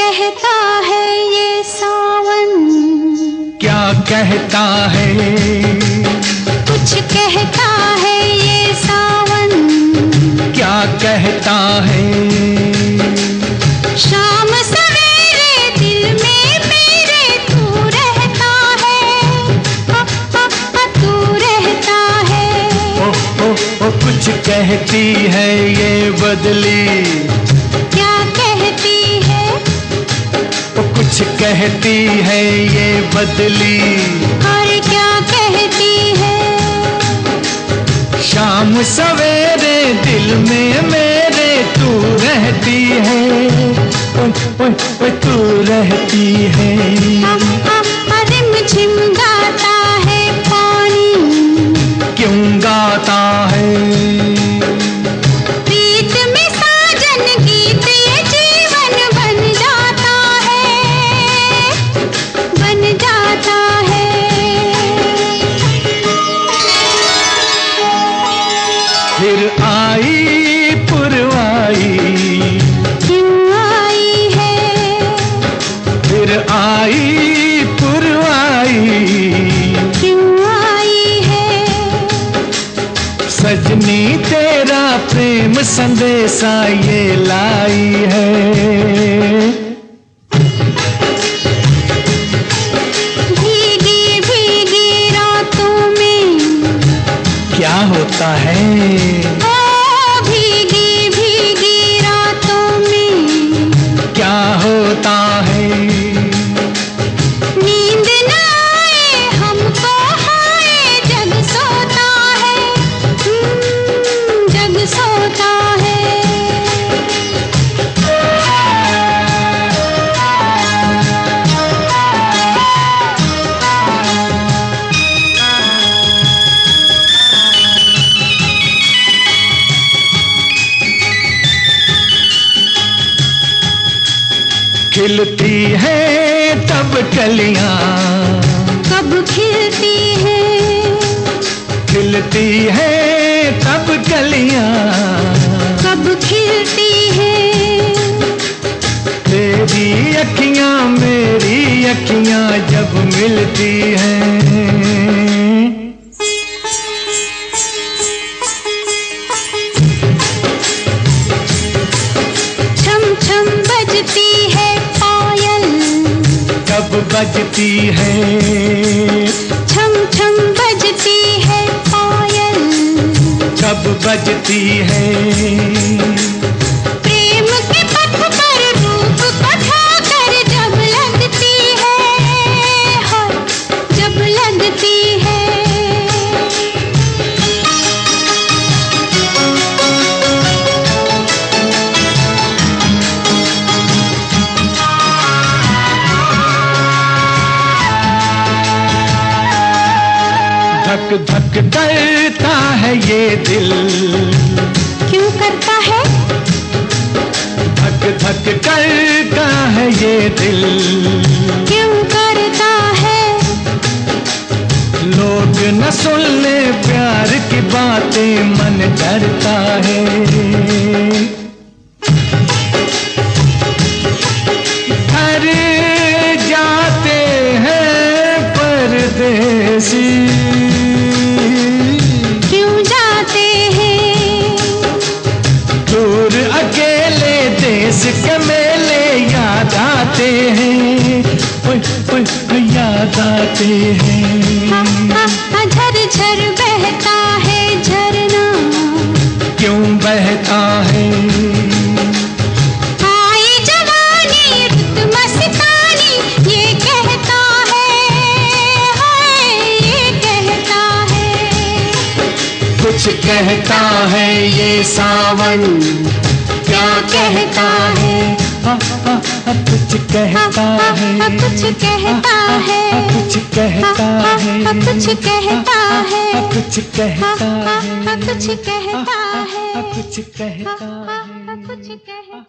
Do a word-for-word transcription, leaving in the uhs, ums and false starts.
कहता है ये सावन, क्या कहता है? कुछ कहता है ये सावन, क्या कहता है? शाम सवेरे दिल में मेरे तू रहता है, आ, आ, आ, तू रहता है। ओ, ओ, ओ, कुछ कहती है ये बदली, क्या कहती है? ओ, कुछ कहती है ये बदली, और क्या कहती है? शाम सवेरे दिल में मेरे तू रहती है, ओ, ओ, ओ, तू रहती है। आ, आ, आ, रिमझिम गाता है पानी, क्यों गाता है? प्रीत में साजन गीत ये जीवन बन जाता है, बन जाता है। फिर आई पुरवाई, क्यों आई है? फिर आई पुरवाई, क्यों आई है? सजनी तेरा प्रेम संदेशा ये लाई है। भीगी भीगी रातों में क्या होता है? ओ भीगी भीगी रातों में क्या होता है? नींद न आए हमको, हाय जग सोता है, हम्म, जग सोता है। खिलती है तब कलियां, कब खिलती है? खिलती है तब कलियां, कब खिलती है? तेरी अखियां मेरी अखियां जब मिलती हैं। छम छम बजती है पायल, कब बजती है? छम छम बजती है पायल, कब बजती है? प्रेम के पथ पर रूप पठा कर जब लगती है, हाय जब लगती है। धक धक करता है ये दिल, क्यों करता है? धक धक करता है ये दिल, क्यों करता है? लोग न सुन ले प्यार की बातें मन डरता है। घर जाते हैं परदेसी, क्यों जाते हैं? दूर अकेले देश के मेले याद आते हैं, ओए, ओए, याद आते हैं। झरझर बहता है झरना, क्यों बहता है? आई जवानी रुत मस्तानी ये कहता है, हाय ये कहता है। कुछ कहता है ये सावन, क्या कहता है? आ, आ, आ, कुछ कहता है, कुछ कहता है, कुछ कहता है, कुछ कहता है, कुछ कहता है, कुछ कहता है, कुछ कहता है, कुछ कहता